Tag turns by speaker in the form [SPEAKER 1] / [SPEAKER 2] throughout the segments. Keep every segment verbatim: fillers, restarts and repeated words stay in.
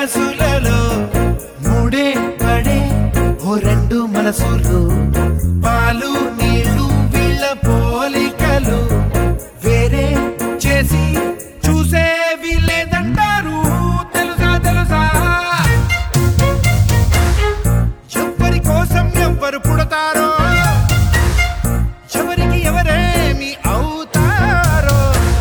[SPEAKER 1] మనసులలో మూడే పడే ఓ రెండు మనసులు పాలు నీళ్లు వీళ్ళ పోలికలు వేరే చేసి చూసే వీళ్ళేదంటారు తెలుసా తెలుసా ఎవరి కోసం ఎవ్వరు పుడతారో ఎవరికి ఎవరేమి అవుతారో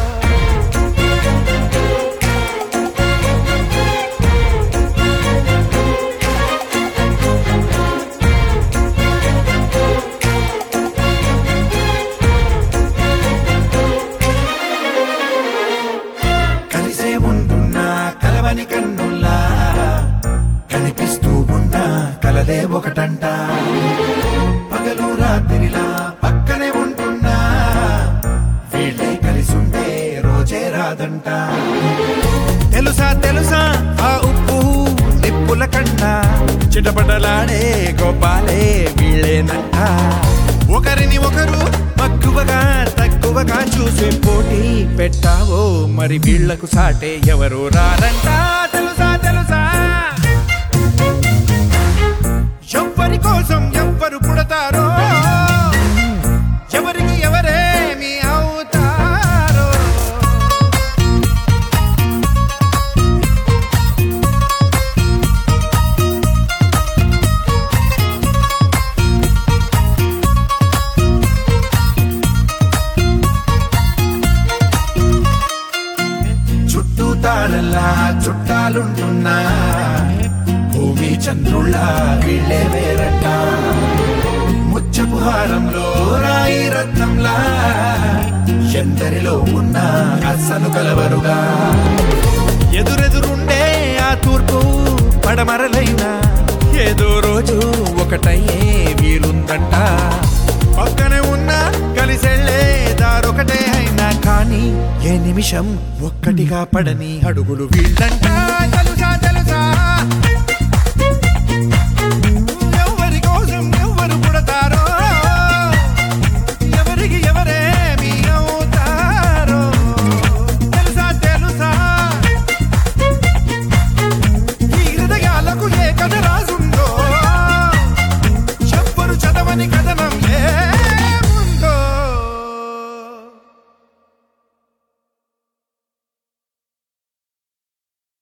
[SPEAKER 1] కలిసే ఉంటున్నా కలవని కన్నుల్లా కనిపిస్తూ ఉన్నా కలదే ఒకటంట పగలు రాత్రిలా పక్కనే ఉంటున్నా వీళ్ళే కలిసుండే రోజే రాదంట తెలుసా తెలుసా ఆ ఉప్పు నిప్పుల కన్నా చిటపటలాడే గోపాలే వీళ్ళేనంట ఒకరిని ఒకరు మక్కువగా తక్కువగా చూసే పోటీ పెట్టావో మరి వీళ్లకు సాటే ఎవరు రారంట తెలుసా తెలుసా ఎవ్వరి కోసం ఎవ్వరు పుడతారో ఎవరికి ఎవరేమి అవుతారో చుట్టూ తాళల్లా చుట్టాలుంటున్నా భూమి చంద్రుళ్ళ వీళ్ళే వేరట ముచ్చపు హారంలో రాయి రత్నంలా ఎందరిలో ఉన్న అస్సలు కలవరుగా ఎదురెదురుండే ఆ తూర్పు పడమరలైనా ఏదో రోజు ఒకటయ్యే వీలుందంట పక్కనే ఉన్న కలిసెళ్ళే దారొకటే అయినా కానీ ఏ నిమిషం ఒక్కటిగా పడని అడుగులు వీళ్ళంట